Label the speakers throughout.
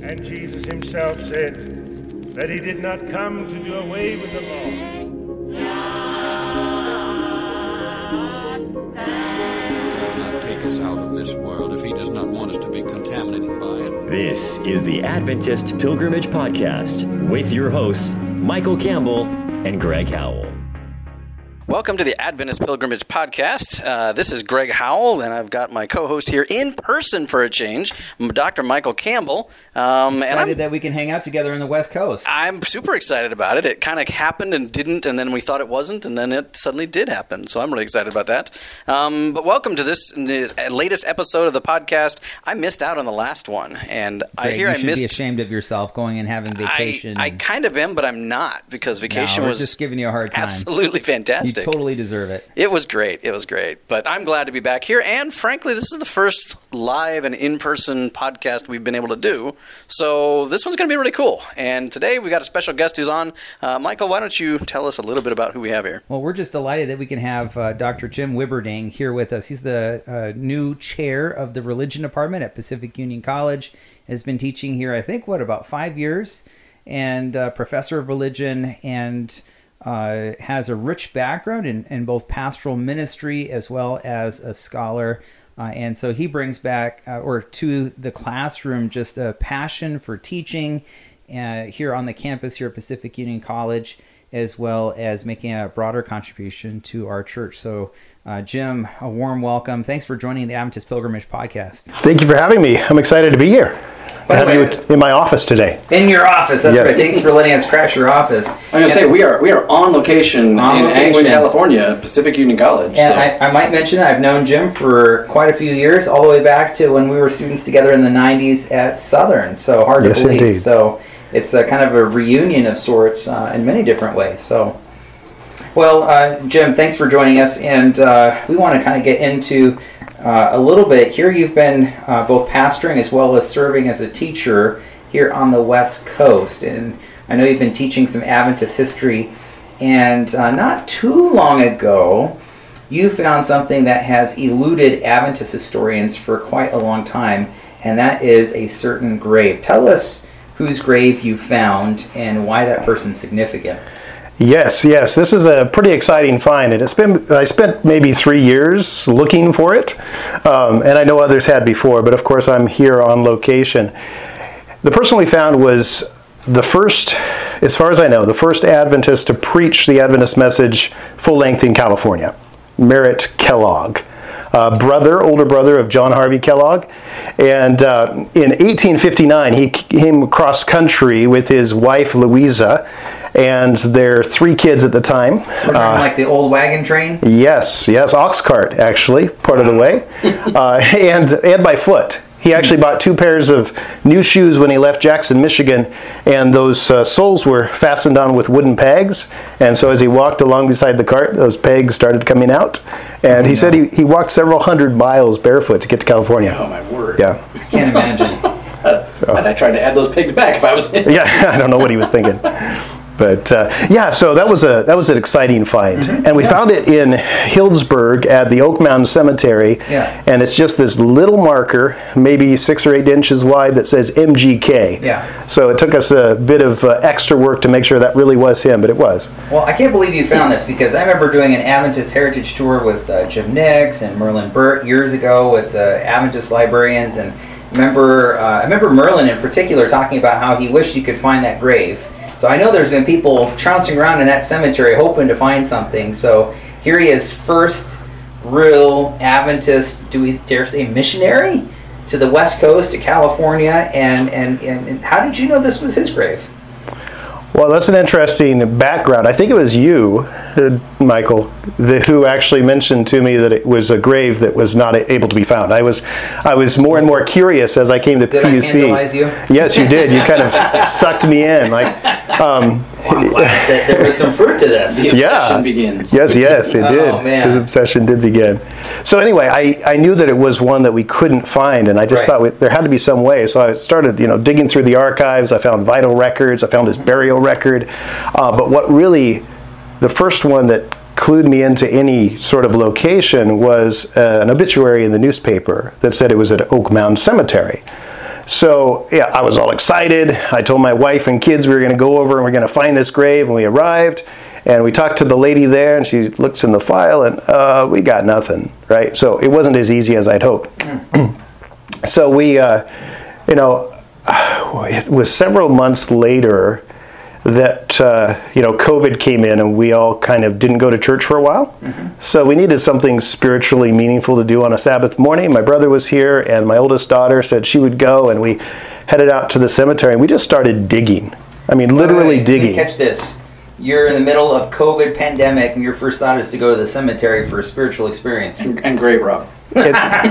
Speaker 1: And Jesus himself said that he did not come to do away with the law.
Speaker 2: Not take us out of this world if he does not want us to be contaminated by it.
Speaker 3: This is the Adventist Pilgrimage Podcast with your hosts, Michael Campbell and Greg Howell.
Speaker 4: Welcome to the Adventist Pilgrimage Podcast. This is Greg Howell, and I've got my co-host here in person for a change, Dr. Michael Campbell.
Speaker 5: Excited that we can hang out together on the West Coast.
Speaker 4: I'm super excited about it. It kind of happened and didn't, and then we thought it wasn't, and then it suddenly did happen. So I'm really excited about that. But welcome to this latest episode of the podcast. I missed out on the last one, and
Speaker 5: Greg, you should be ashamed of yourself going and having vacation.
Speaker 4: I kind of am, but I'm not, because vacation was
Speaker 5: just giving you a hard time.
Speaker 4: Absolutely fantastic.
Speaker 5: You totally deserve it.
Speaker 4: It was great. But I'm glad to be back here. And frankly, this is the first live and in-person podcast we've been able to do. So this one's going to be really cool. And today we got a special guest who's on. Michael, why don't you tell us a little bit about who we have here?
Speaker 5: Well, we're just delighted that we can have Dr. Jim Wibberding here with us. He's the new chair of the religion department at Pacific Union College. Has been teaching here, I think, about 5 years, and professor of religion, and has a rich background in both pastoral ministry as well as a scholar. And so he brings back to the classroom just a passion for teaching here on the campus here at Pacific Union College, as well as making a broader contribution to our church. So Jim, a warm welcome. Thanks for joining the Adventist Pilgrimage Podcast.
Speaker 6: Thank you for having me. I'm excited to be here. I have you in my office today.
Speaker 5: In your office, that's right. Thanks for letting us crash your office.
Speaker 4: I was going to say, we are on location in Angwin, California, Pacific Union College.
Speaker 5: And I might mention that I've known Jim for quite a few years, all the way back to when we were students together in the 90s at Southern. So hard to believe. Indeed. So it's a kind of a reunion of sorts in many different ways. So, well, Jim, thanks for joining us. And we want to kind of get into a little bit here. You've been both pastoring as well as serving as a teacher here on the West Coast, and I know you've been teaching some Adventist history, and not too long ago you found something that has eluded Adventist historians for quite a long time, and that is a certain grave. Tell us whose grave you found and why that person's significant.
Speaker 6: Yes. This is a pretty exciting find, and I spent maybe 3 years looking for it, and I know others had before, but of course I'm here on location. The person we found was the first, as far as I know, the first Adventist to preach the Adventist message full length in California, Merritt Kellogg. Older brother of John Harvey Kellogg. And in 1859, he came across country with his wife, Louisa, and their 3 kids at the time.
Speaker 5: So we're talking like the old wagon train?
Speaker 6: Yes, ox cart, actually, part of the way, and by foot. He actually bought 2 pairs of new shoes when he left Jackson, Michigan, and those soles were fastened on with wooden pegs. And so as he walked along beside the cart, those pegs started coming out. And he said he walked several hundred miles barefoot to get to California.
Speaker 4: Oh, my word.
Speaker 6: Yeah.
Speaker 5: I can't imagine.
Speaker 4: And I tried to add those pegs back if I was in.
Speaker 6: Yeah, I don't know what he was thinking. But so that was an exciting find, and we found it in Healdsburg at the Oak Mountain Cemetery, and it's just this little marker, maybe 6 or 8 inches wide, that says MGK.
Speaker 5: Yeah.
Speaker 6: So it took us a bit of extra work to make sure that really was him, but it was.
Speaker 5: Well, I can't believe you found this, because I remember doing an Adventist Heritage Tour with Jim Nix and Merlin Burt years ago with the Adventist librarians, and I remember Merlin in particular talking about how he wished he could find that grave. So I know there's been people trouncing around in that cemetery hoping to find something. So here he is, first real Adventist, do we dare say missionary, to the West Coast, to California. And how did you know this was his grave?
Speaker 6: Well, that's an interesting background. I think it was you, Michael, who actually mentioned to me that it was a grave that was not able to be found. I was more and more curious as I came to PUC.
Speaker 5: Did I scandalize you?
Speaker 6: Yes, you did. You kind of sucked me in.
Speaker 5: I'm glad that there was some fruit to this.
Speaker 4: The obsession begins.
Speaker 6: Yes, it did.
Speaker 5: Oh, man.
Speaker 6: His obsession did begin. So anyway, I knew that it was one that we couldn't find, and I just thought there had to be some way. So I started, digging through the archives. I found vital records. I found his burial record. But what really, the first one that clued me into any sort of location was an obituary in the newspaper that said it was at Oak Mountain Cemetery. So, yeah, I was all excited. I told my wife and kids we were going to go over and we're going to find this grave. And we arrived, and we talked to the lady there, and she looks in the file, and we got nothing, right? So it wasn't as easy as I'd hoped. So we, it was several months later that, COVID came in, and we all kind of didn't go to church for a while. So we needed something spiritually meaningful to do on a Sabbath morning. My brother was here, and my oldest daughter said she would go, and we headed out to the cemetery, and we just started digging. I mean, literally digging.
Speaker 5: Catch this. You're in the middle of COVID pandemic, and your first thought is to go to the cemetery for a spiritual experience.
Speaker 4: And grave rob.
Speaker 6: Well,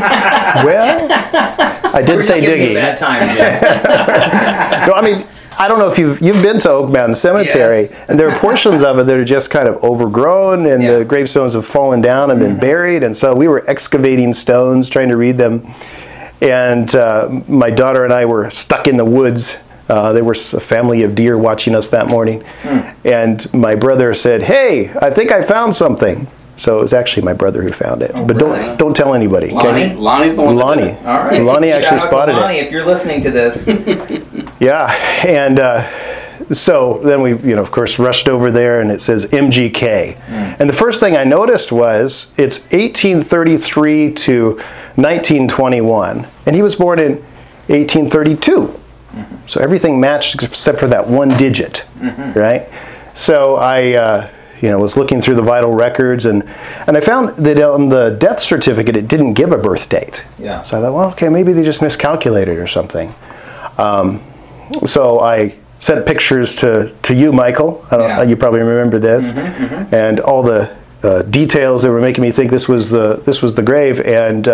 Speaker 6: I did say digging.
Speaker 5: That time, Jim.
Speaker 6: No, I mean, I don't know if you've been to Oak Mountain Cemetery,
Speaker 5: Yes.
Speaker 6: and there are portions of it that are just kind of overgrown, and the gravestones have fallen down and been buried, and so we were excavating stones, trying to read them, and my daughter and I were stuck in the woods. There was a family of deer watching us that morning, and my brother said, "Hey, I think I found something." So it was actually my brother who found it, but
Speaker 5: really?
Speaker 6: don't tell anybody. Okay?
Speaker 4: Lonnie's the one that did
Speaker 6: Lonnie.
Speaker 4: it.
Speaker 5: All right.
Speaker 6: Lonnie
Speaker 5: Shout
Speaker 6: actually
Speaker 5: out to
Speaker 6: spotted
Speaker 5: Lonnie,
Speaker 6: it.
Speaker 5: if you're listening to this.
Speaker 6: Yeah, and so then we, of course, rushed over there, and it says MGK. And the first thing I noticed was it's 1833 to 1921, and he was born in 1832. So everything matched except for that one digit, right? So I, was looking through the vital records, and I found that on the death certificate it didn't give a birth date.
Speaker 5: Yeah.
Speaker 6: So I thought, well, okay, maybe they just miscalculated or something. So I sent pictures to you, Michael. I don't know, you probably remember this, and all the details that were making me think this was the grave. And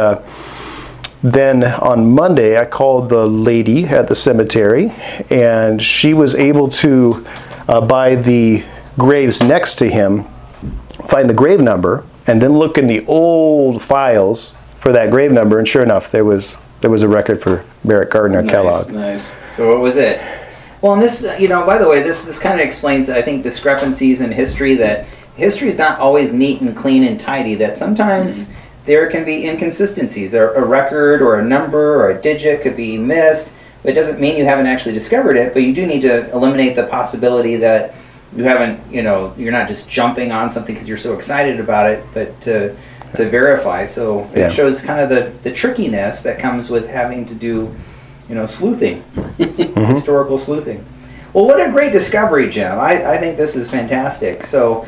Speaker 6: then on Monday, I called the lady at the cemetery, and she was able to, by the graves next to him, find the grave number, and then look in the old files for that grave number. And sure enough, there was a record for Merrick Gardner Kellogg.
Speaker 4: Nice.
Speaker 5: So what was it? Well, and this, by the way, this kind of explains, I think, discrepancies in history, that history is not always neat and clean and tidy, that sometimes there can be inconsistencies. A record or a number or a digit could be missed, but it doesn't mean you haven't actually discovered it, but you do need to eliminate the possibility that you haven't, you're not just jumping on something because you're so excited about it, but to verify. So it shows kind of the trickiness that comes with having to do, sleuthing, historical sleuthing. Well, what a great discovery, Jim. I think this is fantastic. So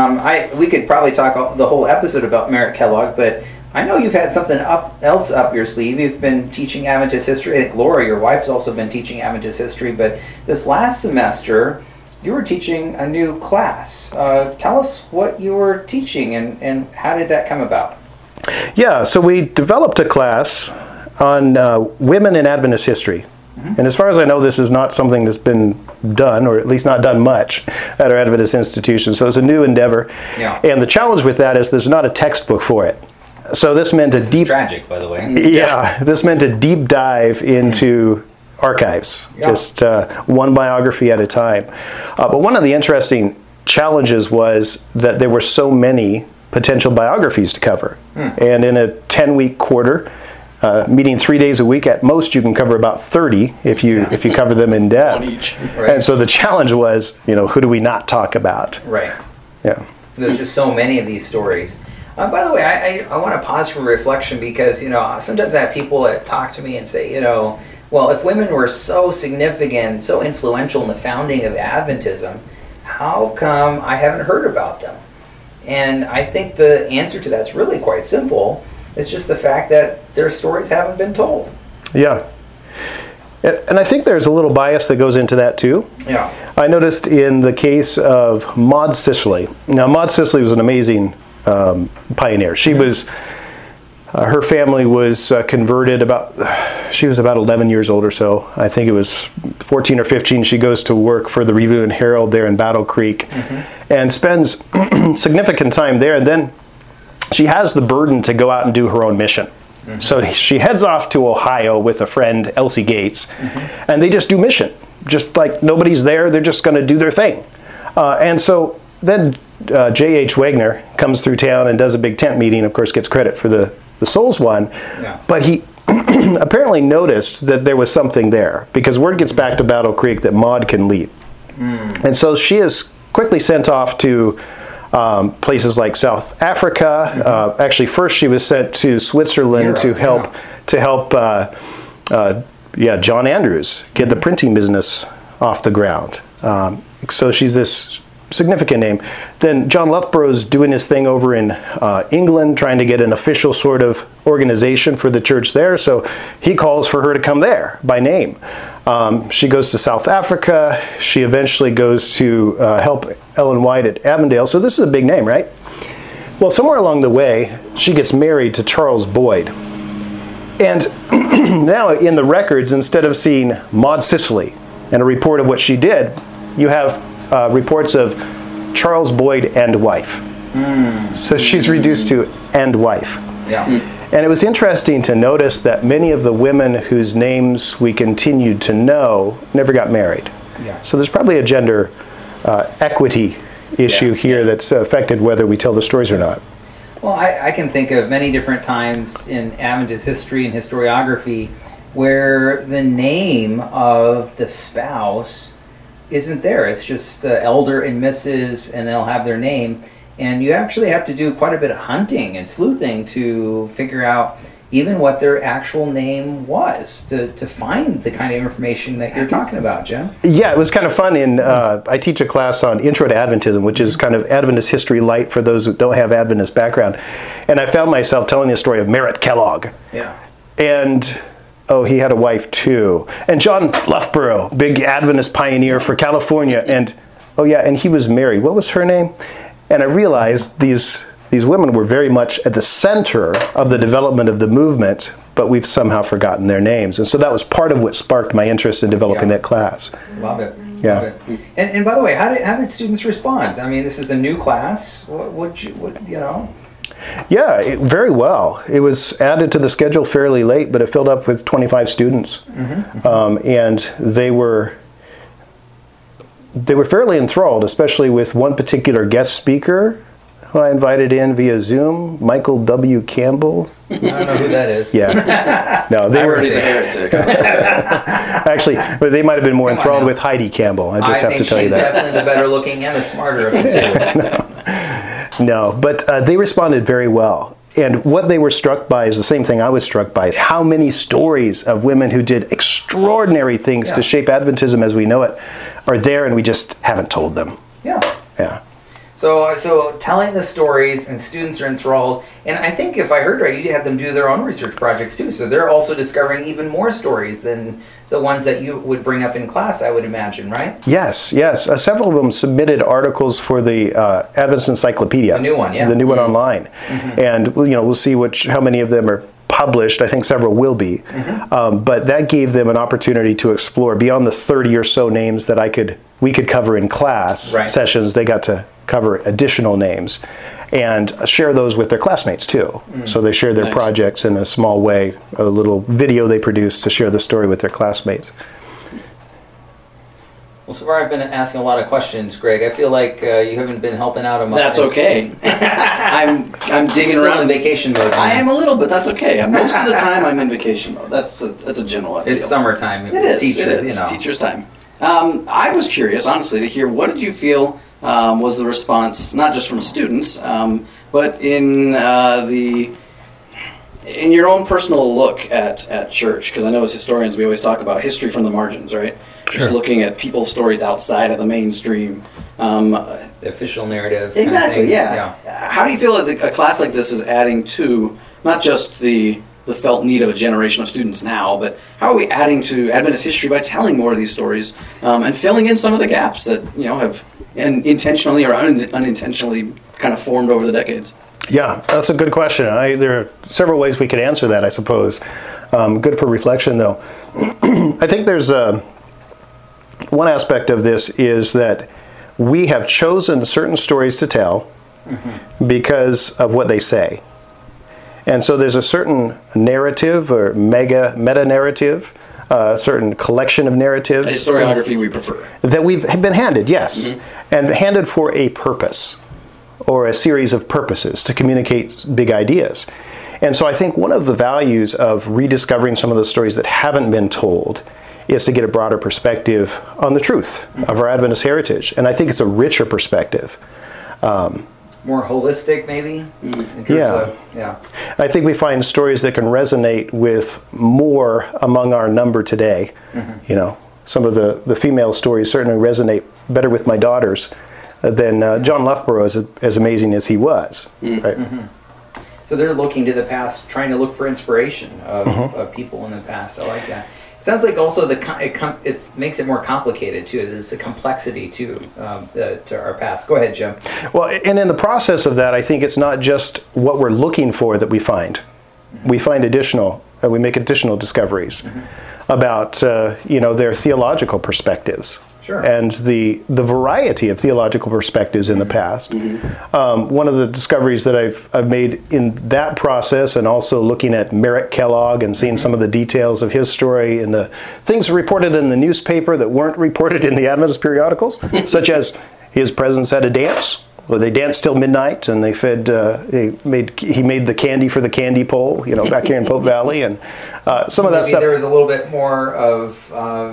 Speaker 5: we could probably talk the whole episode about Merrick Kellogg, but I know you've had something else up your sleeve. You've been teaching Adventist history. I think Laura, your wife's also been teaching Adventist history, but this last semester, you were teaching a new class. Tell us what you were teaching and how did that come about?
Speaker 6: Yeah, so we developed a class on women in Adventist history. And as far as I know, this is not something that's been done, or at least not done much, at our Adventist institution. So it's a new endeavor. Yeah. And the challenge with that is there's not a textbook for it. So this meant a deep...
Speaker 5: tragic, by the way.
Speaker 6: Yeah, this meant a deep dive into archives, just one biography at a time. But one of the interesting challenges was that there were so many potential biographies to cover. And in a 10-week quarter, meeting 3 days a week, at most you can cover about 30 if you cover them in depth.
Speaker 4: On each.
Speaker 5: Right.
Speaker 6: And so the challenge was, who do we not talk about?
Speaker 5: Right.
Speaker 6: Yeah.
Speaker 5: There's just so many of these stories. By the way, I want to pause for reflection because, sometimes I have people that talk to me and say, well, if women were so significant, so influential in the founding of Adventism, how come I haven't heard about them? And I think the answer to that's really quite simple. It's just the fact that their stories haven't been told.
Speaker 6: Yeah. And I think there's a little bias that goes into that too.
Speaker 5: Yeah.
Speaker 6: I noticed in the case of Maud Sisley. Now, Maud Sisley was an amazing pioneer. She was, her family was converted she was about 11 years old or so. I think it was 14 or 15. She goes to work for the Review and Herald there in Battle Creek and spends significant time there. And then she has the burden to go out and do her own mission. So she heads off to Ohio with a friend, Elsie Gates, and they just do mission. Just like nobody's there, they're just going to do their thing. And so then J.H. Wagner comes through town and does a big tent meeting, of course gets credit for the Souls one, but apparently noticed that there was something there, because word gets back to Battle Creek that Maud can leap. And so she is quickly sent off to places like South Africa. Actually, first she was sent to Switzerland to help John Andrews get the printing business off the ground. So she's this significant name. Then John Loughborough's doing his thing over in England, trying to get an official sort of organization for the church there. So he calls for her to come there by name. She goes to South Africa. She eventually goes to help Ellen White at Avondale. So this is a big name, right? Well, somewhere along the way, she gets married to Charles Boyd. And now in the records, instead of seeing Maud Cicely and a report of what she did, you have reports of Charles Boyd and wife. So she's reduced to and wife.
Speaker 5: Yeah.
Speaker 6: And it was interesting to notice that many of the women whose names we continued to know never got married.
Speaker 5: Yeah.
Speaker 6: So there's probably a gender equity issue here that's affected whether we tell the stories or not.
Speaker 5: Well, I can think of many different times in Adventist history and historiography where the name of the spouse isn't there. It's just elder and Mrs., and they'll have their name. And you actually have to do quite a bit of hunting and sleuthing to figure out even what their actual name was, to find the kind of information that you're talking about, Jim.
Speaker 6: Yeah, it was kind of fun. I teach a class on Intro to Adventism, which is kind of Adventist history light for those who don't have Adventist background. And I found myself telling the story of Merritt Kellogg.
Speaker 5: Yeah.
Speaker 6: And he had a wife too. And John Loughborough, big Adventist pioneer for California. And and he was married. What was her name? And I realized these women were very much at the center of the development of the movement, but we've somehow forgotten their names. And so that was part of what sparked my interest in developing that class.
Speaker 5: Love it.
Speaker 6: Yeah.
Speaker 5: Love it. And by the way, how did students respond? I mean, this is a new class. What you know?
Speaker 6: Yeah, very well. It was added to the schedule fairly late, but it filled up with 25 students. And they were fairly enthralled, especially with one particular guest speaker who I invited in via Zoom, Michael W. Campbell.
Speaker 5: I don't know who that is.
Speaker 6: Yeah. No, they were.
Speaker 4: He's a heretic.
Speaker 6: Actually, but they might have been more enthralled with Heidi Campbell. I just have to tell you that.
Speaker 5: I think she's definitely the better looking and the smarter of the two.
Speaker 6: No, but they responded very well. And what they were struck by is the same thing I was struck by, is how many stories of women who did extraordinary things to shape Adventism as we know it are there, and we just haven't told them.
Speaker 5: Yeah.
Speaker 6: Yeah.
Speaker 5: So telling the stories, and students are enthralled. And I think if I heard right, you had them do their own research projects too. So they're also discovering even more stories than the ones that you would bring up in class, I would imagine, right?
Speaker 6: Yes. Several of them submitted articles for the Adventist Encyclopedia.
Speaker 5: The new one, yeah.
Speaker 6: The new one online. And we'll see how many of them are published. I think several will be. But that gave them an opportunity to explore beyond the 30 or so names that we could cover in class sessions. They got to cover additional names and share those with their classmates too. So they shared their projects in a small way, a little video they produced to share the story with their classmates.
Speaker 5: Well, so far I've been asking a lot of questions, Greg. I feel like you haven't been helping out on my...
Speaker 4: That's okay. I'm digging around
Speaker 5: in vacation mode.
Speaker 4: I am a little bit. That's okay. Most of the time I'm in vacation mode. That's a general idea.
Speaker 5: It's summertime.
Speaker 4: It is. It's teacher's time. I was curious, honestly, to hear what did you feel was the response, not just from students, but in your own personal look at church, because I know as historians we always talk about history from the margins, right? Sure. Just looking at people's stories outside of the mainstream.
Speaker 5: The official narrative.
Speaker 4: Exactly, yeah. How do you feel that a class like this is adding to not just the felt need of a generation of students now, but how are we adding to Adventist history by telling more of these stories and filling in some of the gaps that have intentionally or unintentionally kind of formed over the decades? Yeah,
Speaker 6: that's a good question. There are several ways we could answer that, I suppose. Good for reflection, though. I think there's one aspect of this is that we have chosen certain stories to tell because of what they say. And so there's a certain narrative or meta-narrative, a certain collection of narratives.
Speaker 4: A historiography we prefer.
Speaker 6: That we've been handed, yes. And handed for a purpose or a series of purposes to communicate big ideas. And so I think one of the values of rediscovering some of the stories that haven't been told is to get a broader perspective on the truth of our Adventist heritage. And I think it's a richer perspective.
Speaker 5: More holistic, maybe?
Speaker 6: Yeah. I think we find stories that can resonate with more among our number today. You know, some of the female stories certainly resonate better with my daughters than John Loughborough, as amazing as he was. Right?
Speaker 5: So they're looking to the past, trying to look for inspiration of people in the past. I like that. It sounds like also it makes it more complicated too. There's a complexity to our past. Go ahead, Jim.
Speaker 6: Well, and in the process of that, I think it's not just what we're looking for that we find. We find we make additional discoveries about their theological perspectives.
Speaker 5: Sure.
Speaker 6: And the variety of theological perspectives in the past. One of the discoveries that I've made in that process, and also looking at Merrick Kellogg and seeing some of the details of his story and the things reported in the newspaper that weren't reported in the Adventist periodicals, such as his presence at a dance. Well, they danced till midnight, and they fed. He made the candy for the candy pole, back here in Pope Valley, and some of that stuff.
Speaker 5: There was a little bit more of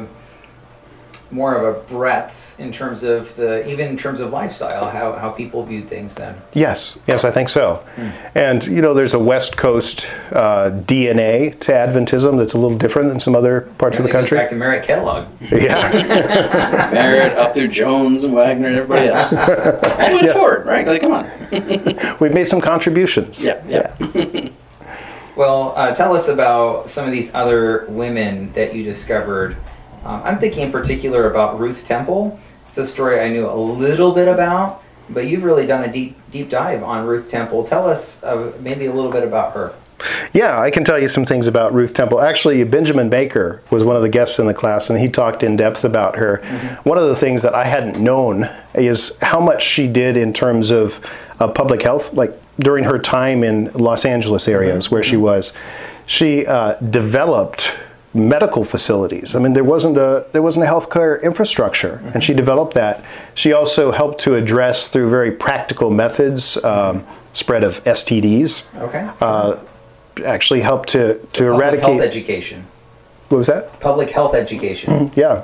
Speaker 5: a breadth in terms of lifestyle, how people viewed things then.
Speaker 6: Yes, I think so. And there's a West Coast DNA to Adventism that's a little different than some other parts of the country.
Speaker 5: Back to Merrick Kellogg.
Speaker 6: Yeah,
Speaker 4: Merritt up through Jones and Wagner and everybody else. I went forward, right? Like, come on.
Speaker 6: We've made some contributions.
Speaker 5: Yeah. Well, tell us about some of these other women that you discovered. I'm thinking in particular about Ruth Temple. It's a story I knew a little bit about, but you've really done a deep dive on Ruth Temple. Tell us maybe a little bit about her.
Speaker 6: Yeah, I can tell you some things about Ruth Temple. Actually, Benjamin Baker was one of the guests in the class, and he talked in depth about her. One of the things that I hadn't known is how much she did in terms of public health, like during her time in Los Angeles areas where she was. She developed medical facilities. I mean, there wasn't a healthcare infrastructure, and she developed that. She also helped to address through very practical methods spread of STDs.
Speaker 5: Okay.
Speaker 6: Actually helped to eradicate
Speaker 5: public health education.
Speaker 6: What was that?
Speaker 5: Public health education.
Speaker 6: Yeah,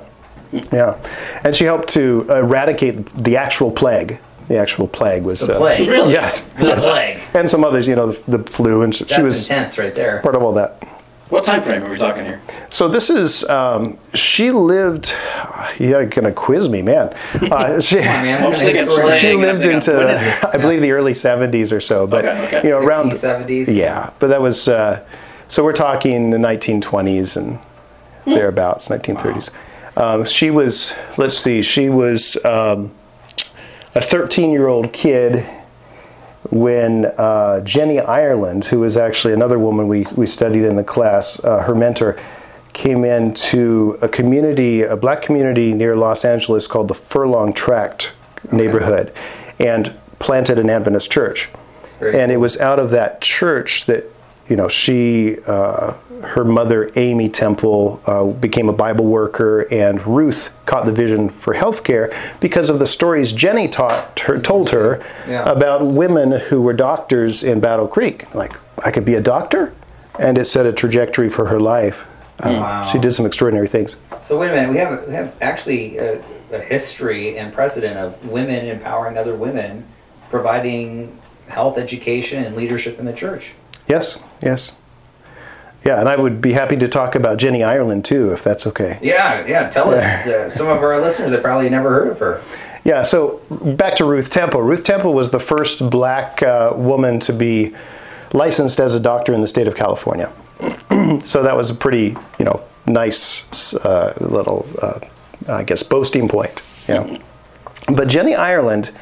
Speaker 6: and she helped to eradicate the actual plague. The actual plague was
Speaker 5: the plague.
Speaker 4: Really?
Speaker 6: Yes,
Speaker 5: the plague,
Speaker 6: and some others. The flu, and she was
Speaker 5: intense right there.
Speaker 6: Part of all that.
Speaker 4: What time frame are we talking here?
Speaker 6: So this is, she lived, you're going to quiz me, man. She lived into, I believe, the early 70s or so. But, around
Speaker 5: 70s.
Speaker 6: Yeah, but that was, so we're talking the 1920s and thereabouts, 1930s. She was, she was a 13-year-old kid when Jenny Ireland, who was actually another woman we studied in the class, her mentor, came into a black community near Los Angeles called the Furlong Tract neighborhood, and planted an Adventist church. And it was out of that church that she, her mother, Amy Temple, became a Bible worker, and Ruth caught the vision for healthcare because of the stories Jenny told her about women who were doctors in Battle Creek. Like, I could be a doctor? And it set a trajectory for her life. Wow. She did some extraordinary things.
Speaker 5: So wait a minute, we have actually a history and precedent of women empowering other women, providing health education and leadership in the church.
Speaker 6: Yes. Yeah, and I would be happy to talk about Jenny Ireland too, if that's okay.
Speaker 5: Yeah. Tell us. Some of our listeners have probably never heard of her.
Speaker 6: Yeah, so back to Ruth Temple. Ruth Temple was the first black woman to be licensed as a doctor in the state of California. So that was a pretty, nice little, I guess, boasting point. But Jenny Ireland,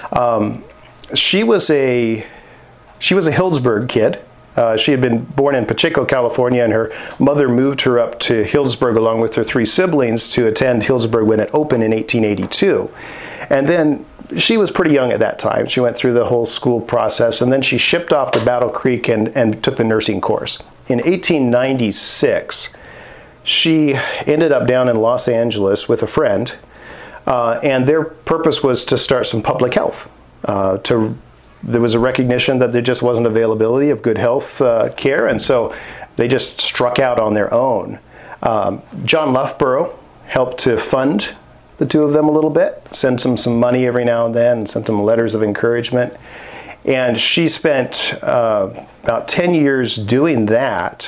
Speaker 6: she was a Healdsburg kid. She had been born in Pacheco, California, and her mother moved her up to Healdsburg along with her three siblings to attend Healdsburg when it opened in 1882. And then she was pretty young at that time. She went through the whole school process, and then she shipped off to Battle Creek and took the nursing course. In 1896, she ended up down in Los Angeles with a friend, and their purpose was to start some public health, to there was a recognition that there just wasn't availability of good health care, and so they just struck out on their own. John Loughborough helped to fund the two of them a little bit, sent them some money every now and then, and sent them letters of encouragement. And she spent about 10 years doing that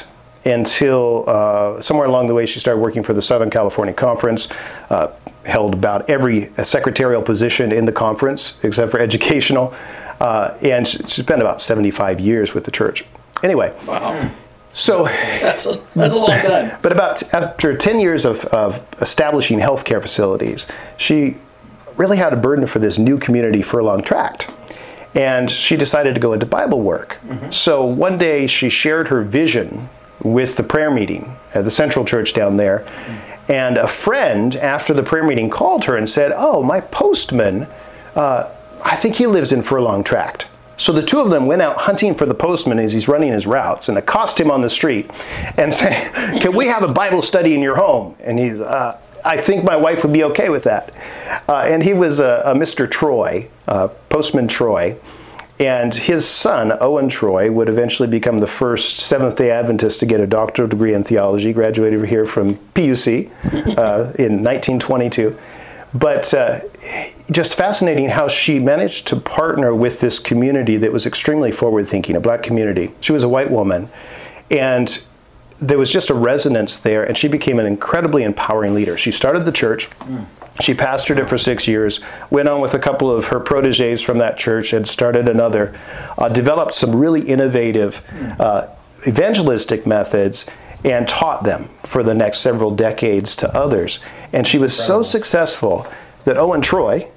Speaker 6: until somewhere along the way she started working for the Southern California Conference, held about every secretarial position in the conference except for educational, and she spent about 75 years with the church. Anyway.
Speaker 4: Wow.
Speaker 6: So
Speaker 4: that's a long time.
Speaker 6: But after 10 years of establishing healthcare facilities, she really had a burden for this new community Furlong Tract. And she decided to go into Bible work. Mm-hmm. So one day she shared her vision with the prayer meeting at the Central Church down there. Mm-hmm. And a friend, after the prayer meeting, called her and said, "Oh, my postman, I think he lives in Furlong Tract." So the two of them went out hunting for the postman as he's running his routes and accost him on the street and say, "Can we have a Bible study in your home?" And he's, "I think my wife would be okay with that." And he was a Mr. Troy, Postman Troy, and his son, Owen Troy, would eventually become the first Seventh-day Adventist to get a doctoral degree in theology, graduated here from PUC in 1922. But just fascinating how she managed to partner with this community that was extremely forward-thinking, a black community. She was a white woman, and there was just a resonance there, and she became an incredibly empowering leader. She started the church. She pastored it for 6 years, went on with a couple of her proteges from that church and started another, developed some really innovative evangelistic methods, and taught them for the next several decades to others. And she was so successful that Owen Troy,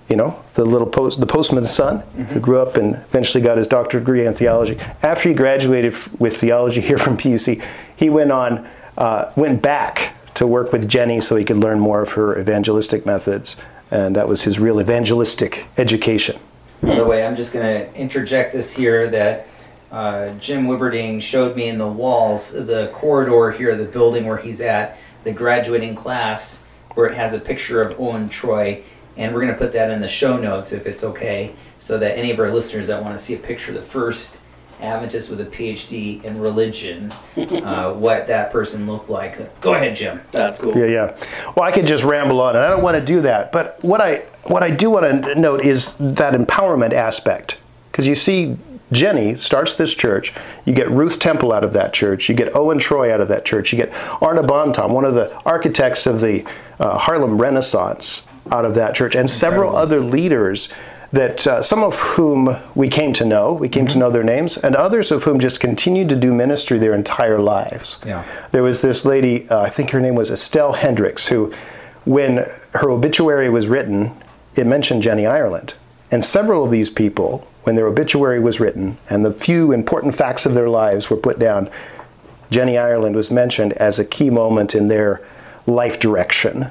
Speaker 6: the postman's son, who grew up and eventually got his doctorate degree in theology, after he graduated with theology here from PUC, he went back to work with Jenny so he could learn more of her evangelistic methods. And that was his real evangelistic education.
Speaker 5: By the way, I'm just going to interject this here that Jim Wibberding showed me in the walls, the corridor here, the building where he's at, the graduating class, where it has a picture of Owen Troy, and we're going to put that in the show notes if it's okay, so that any of our listeners that want to see a picture of the first Adventist with a PhD in religion, what that person looked like. Go ahead, Jim.
Speaker 4: That's cool.
Speaker 6: Yeah. Well, I could just ramble on, and I don't want to do that, but what I do want to note is that empowerment aspect, because you see Jenny starts this church, you get Ruth Temple out of that church, you get Owen Troy out of that church, you get Arna Bontam, one of the architects of the Harlem Renaissance, out of that church, and several other leaders that some of whom we came to know their names, and others of whom just continued to do ministry their entire lives. Yeah. There was this lady, I think her name was Estelle Hendricks, who, when her obituary was written, it mentioned Jenny Ireland. And several of these people, when their obituary was written and the few important facts of their lives were put down, Jenny Ireland was mentioned as a key moment in their life direction.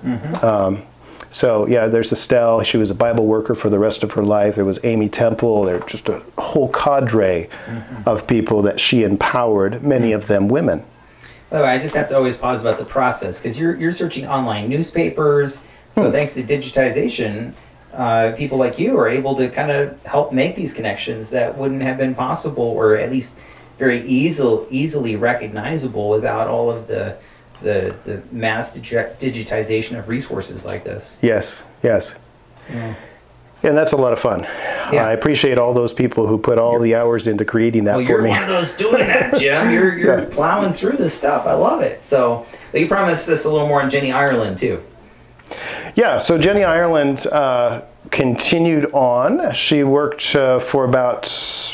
Speaker 6: So yeah, there's Estelle. She was a Bible worker for the rest of her life. There was Amy Temple. There was just a whole cadre of people that she empowered, many of them women.
Speaker 5: By the way, I just have to always pause about the process, because you're searching online newspapers. So thanks to digitization, people like you are able to kind of help make these connections that wouldn't have been possible, or at least very easily recognizable without all of the mass digitization of resources like this.
Speaker 6: Yes. Yeah. And that's a lot of fun. Yeah. I appreciate all those people who put all the hours into creating that for me.
Speaker 5: Well, you're one of those doing that, Jim. You're plowing through this stuff. I love it. So, but you promised us a little more on Jenny Ireland, too.
Speaker 6: Yeah, so Jenny Ireland continued on. She worked for about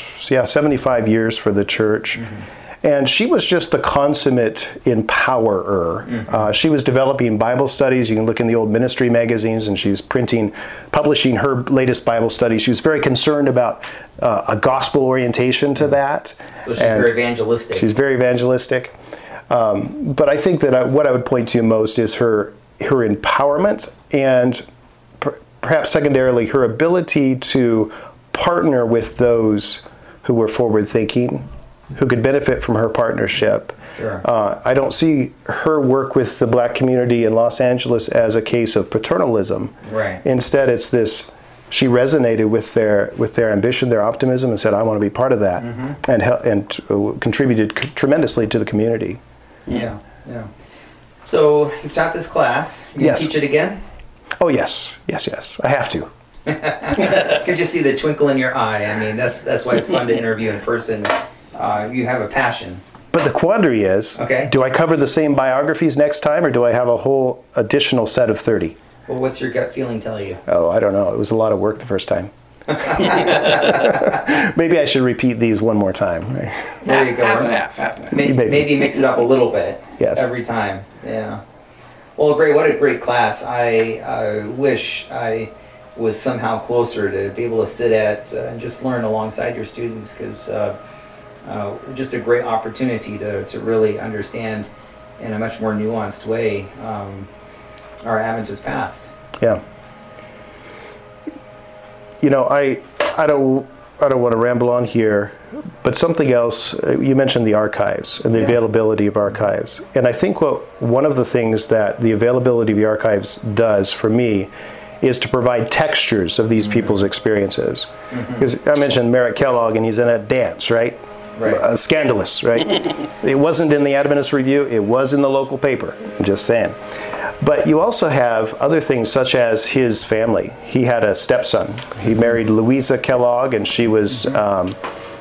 Speaker 6: 75 years for the church. And she was just the consummate empowerer. She was developing Bible studies. You can look in the old ministry magazines, and she was publishing her latest Bible study. She was very concerned about a gospel orientation to that.
Speaker 5: So she's very evangelistic.
Speaker 6: She's very evangelistic. But I think that what I would point to most is her empowerment, and perhaps secondarily her ability to partner with those who were forward-thinking, who could benefit from her partnership. Sure. I don't see her work with the black community in Los Angeles as a case of paternalism.
Speaker 5: Right.
Speaker 6: Instead, it's this she resonated with their ambition, their optimism, and said, "I want to be part of that," and contributed tremendously to the community.
Speaker 5: Yeah. So you've taught this class. You
Speaker 6: Yes.
Speaker 5: teach it again?
Speaker 6: Oh yes, I have to.
Speaker 5: Could you see the twinkle in your eye? I mean, that's why it's fun to interview in person. You have a passion.
Speaker 6: But the quandary is,
Speaker 5: Okay.
Speaker 6: do I cover the same biographies next time, or do I have a whole additional set of 30?
Speaker 5: Well, what's your gut feeling tell you?
Speaker 6: Oh, I don't know. It was a lot of work the first time. Maybe I should repeat these one more time.
Speaker 5: There you go.
Speaker 4: Half and half.
Speaker 5: Maybe mix it up a little bit.
Speaker 6: Yes.
Speaker 5: Every time. Yeah. Well, great. What a great class. I wish I was somehow closer to be able to sit at and just learn alongside your students, because just a great opportunity to really understand in a much more nuanced way our Adventist past.
Speaker 6: Yeah. You know, I don't want to ramble on here, but something else. You mentioned the archives and the availability of archives, and I think one of the things that the availability of the archives does for me is to provide textures of these people's experiences. Because I mentioned Merrick Kellogg, and he's in a dance, right?
Speaker 5: Right.
Speaker 6: Scandalous, right? It wasn't in the Adventist Review. It was in the local paper. I'm just saying. But you also have other things such as his family. He had a stepson. He married Louisa Kellogg, and she was about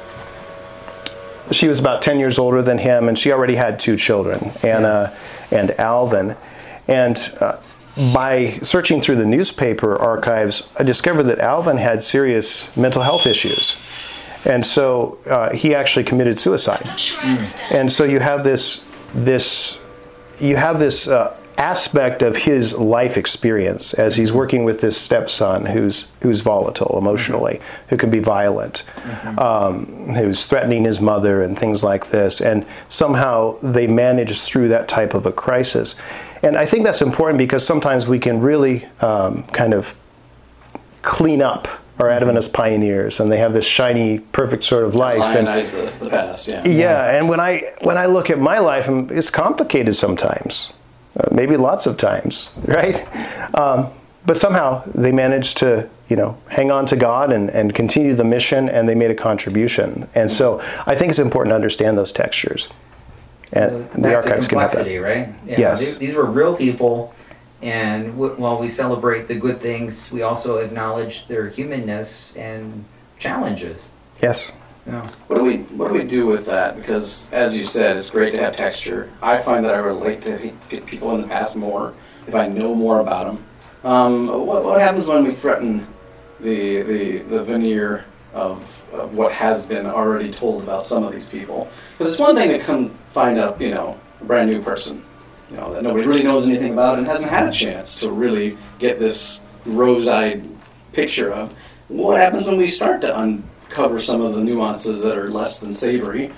Speaker 6: 10 years older than him, and she already had 2 children, Anna and Alvin. And by searching through the newspaper archives, I discovered that Alvin had serious mental health issues. And so he actually committed suicide. And so you have this aspect of his life experience as he's working with this stepson who's volatile emotionally, who can be violent, who's threatening his mother and things like this. And somehow they manage through that type of a crisis. And I think that's important because sometimes we can really kind of clean up our Adventist pioneers, and they have this shiny, perfect sort of life.
Speaker 4: Lionize the past, yeah.
Speaker 6: Yeah, and when I look at my life, it's complicated sometimes, maybe lots of times, right? But somehow they managed to, hang on to God and continue the mission, and they made a contribution. And so I think it's important to understand those textures. And the archives can help that.
Speaker 5: Right? Yeah,
Speaker 6: yes.
Speaker 5: These were real people, and while we celebrate the good things, we also acknowledge their humanness and challenges.
Speaker 6: Yes.
Speaker 5: Yeah.
Speaker 4: What do we do with that? Because, as you said, it's great to have texture. I find that I relate to people in the past more if I know more about them. What happens when we threaten the veneer of what has been already told about some of these people? Because it's one thing to come find a brand new person, that nobody really knows anything about and hasn't had a chance to really get this rose-eyed picture of. What happens when we start to uncover some of the nuances that are less than savory?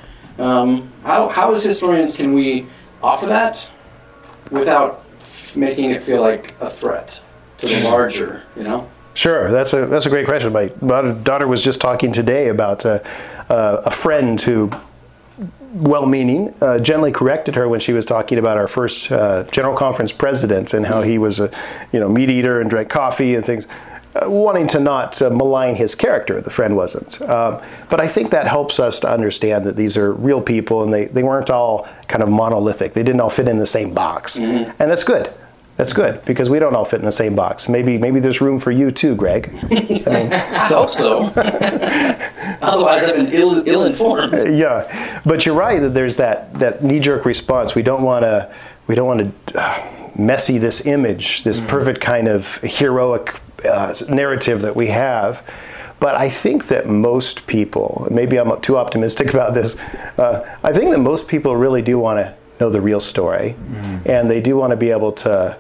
Speaker 4: How as historians can we offer that without making it feel like a threat to the larger,
Speaker 6: Sure, that's a great question. My daughter was just talking today about a friend who, well-meaning, gently corrected her when she was talking about our first General Conference president and how he was a meat eater and drank coffee and things, wanting to not malign his character. The friend wasn't. But I think that helps us to understand that these are real people, and they weren't all kind of monolithic. They didn't all fit in the same box. And that's good. That's good, because we don't all fit in the same box. Maybe there's room for you too, Greg.
Speaker 4: I hope so. Otherwise, I've been ill-informed.
Speaker 6: Yeah, but you're right that there's that knee-jerk response. We don't want to messy this image, this perfect kind of heroic narrative that we have. But I think that most people, maybe I'm too optimistic about this, I think that most people really do want to know the real story, and they do want to be able to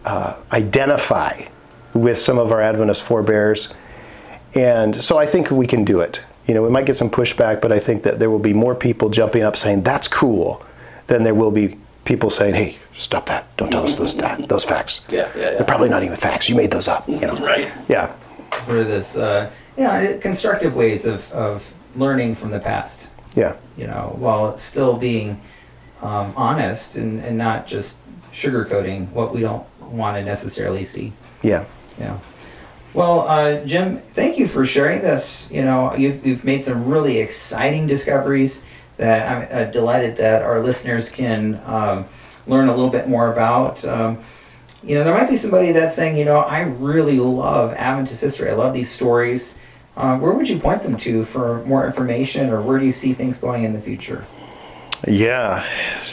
Speaker 6: identify with some of our Adventist forebears. And so I think we can do it. We might get some pushback, but I think that there will be more people jumping up saying, that's cool, than there will be people saying, hey, stop that. Don't tell us those facts.
Speaker 4: Yeah.
Speaker 6: They're probably not even facts. You made those up.
Speaker 4: Right.
Speaker 6: Yeah.
Speaker 5: Sort of this, constructive ways of learning from the past.
Speaker 6: Yeah.
Speaker 5: While still being honest and not just sugarcoating what we don't want to necessarily see.
Speaker 6: Yeah.
Speaker 5: Yeah. Well, Jim, thank you for sharing this. You know, you've made some really exciting discoveries that I'm delighted that our listeners can learn a little bit more about. You know, there might be somebody that's saying, you know, I really love Adventist history. I love these stories. Where would you point them to for more information, or where do you see things going in the future?
Speaker 6: Yeah,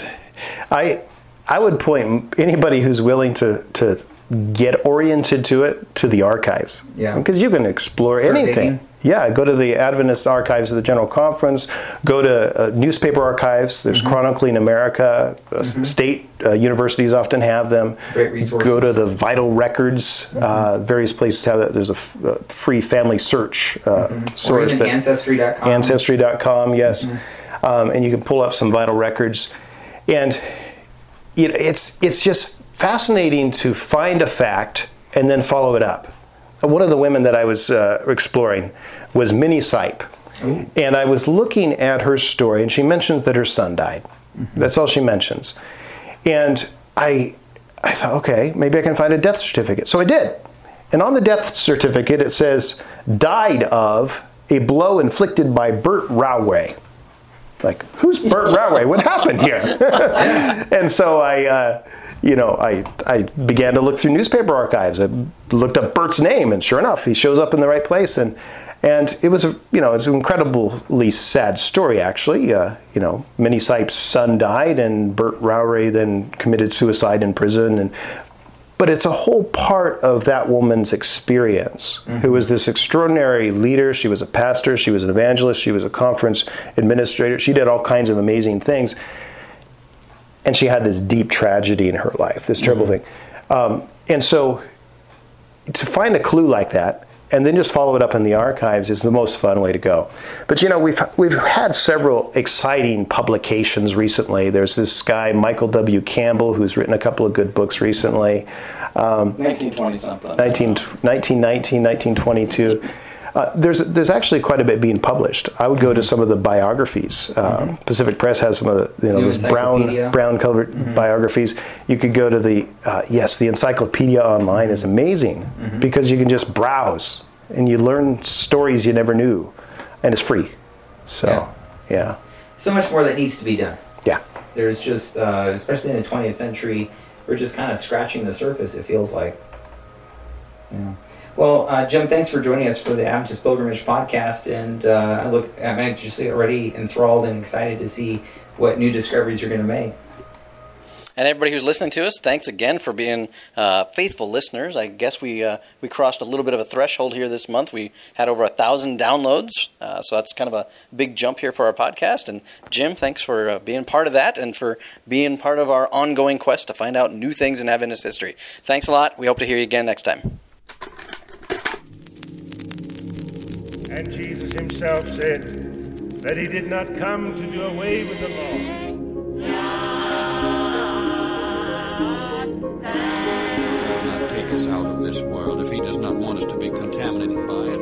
Speaker 6: I would point anybody who's willing to get oriented to it to the archives.
Speaker 5: Yeah,
Speaker 6: because you can explore
Speaker 5: Start
Speaker 6: anything.
Speaker 5: digging.
Speaker 6: Yeah, go to the Adventist Archives of the General Conference, go to newspaper archives. There's Chronicling America, state universities often have them.
Speaker 5: Great resources.
Speaker 6: Go to the Vital Records. Various places have that. There's a free family search source.
Speaker 5: Or even Ancestry.com.
Speaker 6: Ancestry.com, yes. And you can pull up some vital records. And you know, it's just fascinating to find a fact and then follow it up. One of the women that I was exploring was Minnie Sipe. Ooh. And I was looking at her story, and she mentions that her son died. That's all she mentions. And I thought, okay, maybe I can find a death certificate. So I did. And on the death certificate, it says, died of a blow inflicted by Bert Rowray. Like, who's Bert Rowray? What happened here? And so I began to look through newspaper archives. I looked up Bert's name, and sure enough, he shows up in the right place. And it was it's an incredibly sad story, actually. Minnie Sipe's son died, and Bert Rowray then committed suicide in prison. But it's a whole part of that woman's experience, who was this extraordinary leader. She was a pastor, she was an evangelist, she was a conference administrator. She did all kinds of amazing things. And she had this deep tragedy in her life, this terrible thing. And so to find a clue like that, and then just follow it up in the archives, is the most fun way to go. But we've had several exciting publications recently. There's this guy, Michael W. Campbell, who's written a couple of good books recently.
Speaker 4: 1920-something.
Speaker 6: 1919, 1922. There's actually quite a bit being published. I would go to some of the biographies. Pacific Press has some of the those brown colored biographies. You could go to the encyclopedia online is amazing because you can just browse and you learn stories you never knew, and it's free. So yeah. So
Speaker 5: much more that needs to be done.
Speaker 6: Yeah.
Speaker 5: There's just especially in the 20th century, we're just kind of scratching the surface. It feels like. Yeah. Well, Jim, thanks for joining us for the Adventist Pilgrimage Podcast, and I'm just already enthralled and excited to see what new discoveries you're going to make.
Speaker 4: And everybody who's listening to us, thanks again for being faithful listeners. I guess we crossed a little bit of a threshold here this month. We had over 1,000 downloads, so that's kind of a big jump here for our podcast. And Jim, thanks for being part of that and for being part of our ongoing quest to find out new things in Adventist history. Thanks a lot. We hope to hear you again next time.
Speaker 1: And Jesus himself said that he did not come to do away with the law.
Speaker 2: He will not take us out of this world if he does not want us to be contaminated by it.